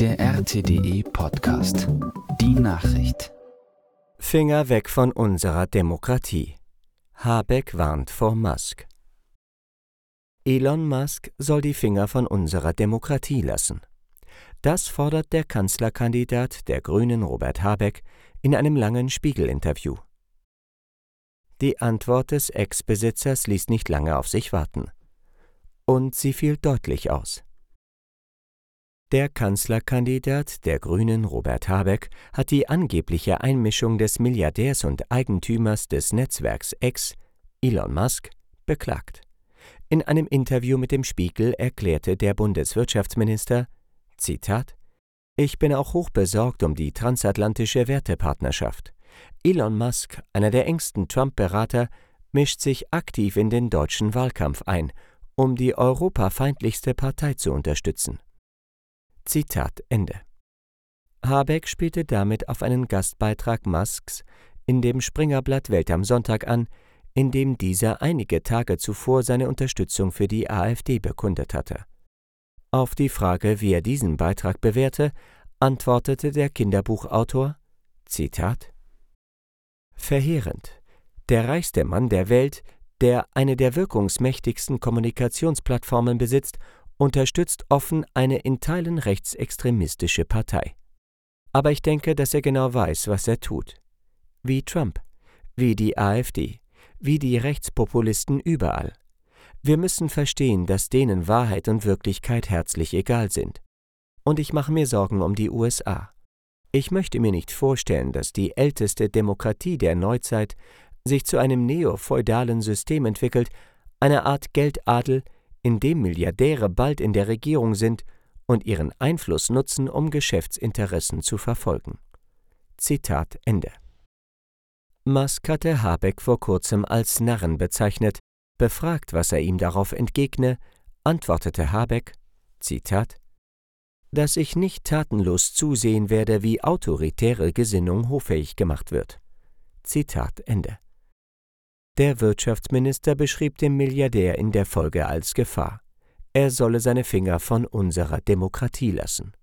Der RTDE Podcast. Die Nachricht. Finger weg von unserer Demokratie. Habeck warnt vor Musk. Elon Musk soll die Finger von unserer Demokratie lassen. Das fordert der Kanzlerkandidat der Grünen Robert Habeck in einem langen Spiegel-Interview. Die Antwort des Ex-Besitzers ließ nicht lange auf sich warten. Und sie fiel deutlich aus. Der Kanzlerkandidat der Grünen Robert Habeck hat die angebliche Einmischung des Milliardärs und Eigentümers des Netzwerks X, Elon Musk, beklagt. In einem Interview mit dem Spiegel erklärte der Bundeswirtschaftsminister, Zitat: „Ich bin auch hochbesorgt um die transatlantische Wertepartnerschaft. Elon Musk, einer der engsten Trump-Berater, mischt sich aktiv in den deutschen Wahlkampf ein, um die europafeindlichste Partei zu unterstützen." Zitat Ende. Habeck spielte damit auf einen Gastbeitrag Musks in dem Springerblatt Welt am Sonntag an, in dem dieser einige Tage zuvor seine Unterstützung für die AfD bekundet hatte. Auf die Frage, wie er diesen Beitrag bewerte, antwortete der Kinderbuchautor, Zitat: „Verheerend. Der reichste Mann der Welt, der eine der wirkungsmächtigsten Kommunikationsplattformen besitzt, unterstützt offen eine in Teilen rechtsextremistische Partei. Aber ich denke, dass er genau weiß, was er tut. Wie Trump, wie die AfD, wie die Rechtspopulisten überall. Wir müssen verstehen, dass denen Wahrheit und Wirklichkeit herzlich egal sind. Und ich mache mir Sorgen um die USA. Ich möchte mir nicht vorstellen, dass die älteste Demokratie der Neuzeit sich zu einem neofeudalen System entwickelt, einer Art Geldadel, in dem Milliardäre bald in der Regierung sind und ihren Einfluss nutzen, um Geschäftsinteressen zu verfolgen." Zitat Ende. Musk hatte Habeck vor kurzem als Narren bezeichnet. Befragt, was er ihm darauf entgegne, antwortete Habeck, Zitat: „Dass ich nicht tatenlos zusehen werde, wie autoritäre Gesinnung hoffähig gemacht wird." Zitat Ende. Der Wirtschaftsminister beschrieb den Milliardär in der Folge als Gefahr. Er solle seine Finger von unserer Demokratie lassen.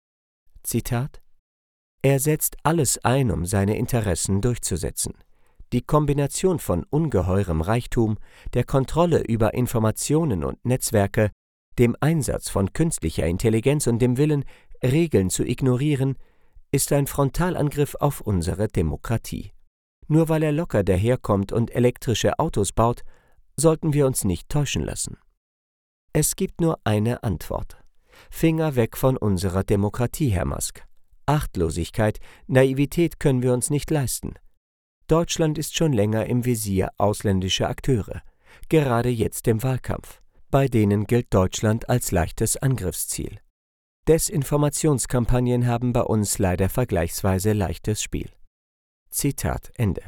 Zitat: „Er setzt alles ein, um seine Interessen durchzusetzen. Die Kombination von ungeheurem Reichtum, der Kontrolle über Informationen und Netzwerke, dem Einsatz von künstlicher Intelligenz und dem Willen, Regeln zu ignorieren, ist ein Frontalangriff auf unsere Demokratie. Nur weil er locker daherkommt und elektrische Autos baut, sollten wir uns nicht täuschen lassen. Es gibt nur eine Antwort. Finger weg von unserer Demokratie, Herr Musk. Achtlosigkeit, Naivität können wir uns nicht leisten. Deutschland ist schon länger im Visier ausländischer Akteure, gerade jetzt im Wahlkampf. Bei denen gilt Deutschland als leichtes Angriffsziel. Desinformationskampagnen haben bei uns leider vergleichsweise leichtes Spiel." Zitat Ende.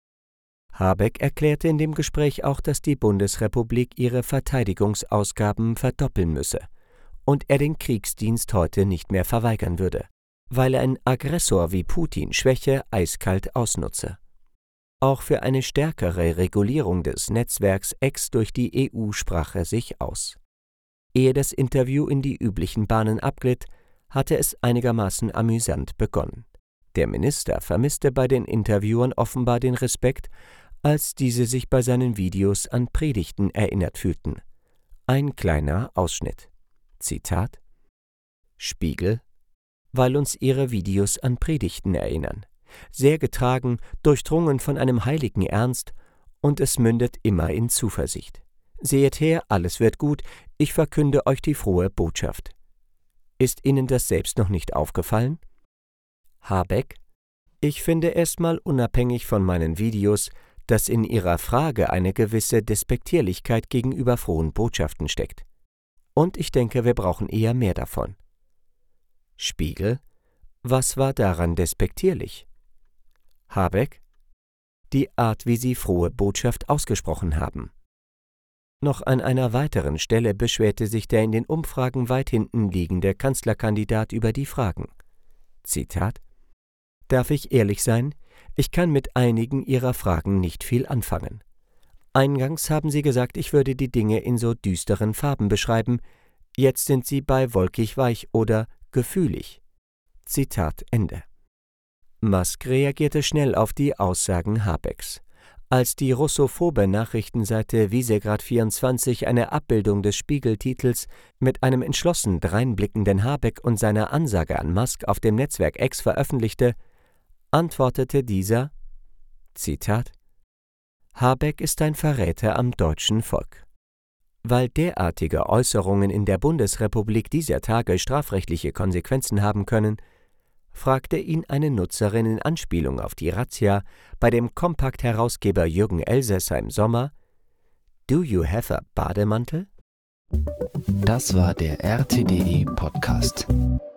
Habeck erklärte in dem Gespräch auch, dass die Bundesrepublik ihre Verteidigungsausgaben verdoppeln müsse und er den Kriegsdienst heute nicht mehr verweigern würde, weil ein Aggressor wie Putin Schwäche eiskalt ausnutze. Auch für eine stärkere Regulierung des Netzwerks X durch die EU sprach er sich aus. Ehe das Interview in die üblichen Bahnen abglitt, hatte es einigermaßen amüsant begonnen. Der Minister vermisste bei den Interviewern offenbar den Respekt, als diese sich bei seinen Videos an Predigten erinnert fühlten. Ein kleiner Ausschnitt. Zitat: „Spiegel, weil uns Ihre Videos an Predigten erinnern. Sehr getragen, durchdrungen von einem heiligen Ernst, und es mündet immer in Zuversicht. Sehet her, alles wird gut, ich verkünde euch die frohe Botschaft. Ist Ihnen das selbst noch nicht aufgefallen?" Habeck: „Ich finde erstmal unabhängig von meinen Videos, dass in Ihrer Frage eine gewisse Despektierlichkeit gegenüber frohen Botschaften steckt. Und ich denke, wir brauchen eher mehr davon." Spiegel: „Was war daran despektierlich?" Habeck: „Die Art, wie Sie frohe Botschaft ausgesprochen haben." Noch an einer weiteren Stelle beschwerte sich der in den Umfragen weit hinten liegende Kanzlerkandidat über die Fragen. Zitat: „Darf ich ehrlich sein? Ich kann mit einigen Ihrer Fragen nicht viel anfangen. Eingangs haben Sie gesagt, ich würde die Dinge in so düsteren Farben beschreiben. Jetzt sind Sie bei wolkig weich oder gefühlig. Zitat Ende. Musk reagierte schnell auf die Aussagen Habecks. Als die russophobe Nachrichtenseite Visegrad24 eine Abbildung des Spiegel-Titels mit einem entschlossen dreinblickenden Habeck und seiner Ansage an Musk auf dem Netzwerk X veröffentlichte, antwortete dieser, Zitat, Habeck ist ein Verräter am deutschen Volk. Weil derartige Äußerungen in der Bundesrepublik dieser Tage strafrechtliche Konsequenzen haben können, fragte ihn eine Nutzerin in Anspielung auf die Razzia bei dem Kompakt-Herausgeber Jürgen Elsässer im Sommer: Do you have a Bademantel? Das war der RTDE Podcast.